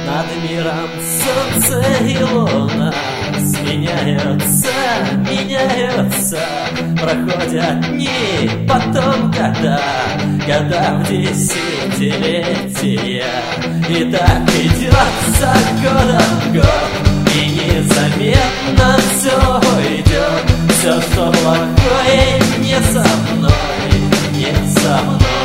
Над миром солнце и луна сменяются, меняются. Проходят дни, потом года, года в десятилетия. И так идет за годом год, и незаметно все уйдет. Все, что плохое, не со мной, не со мной.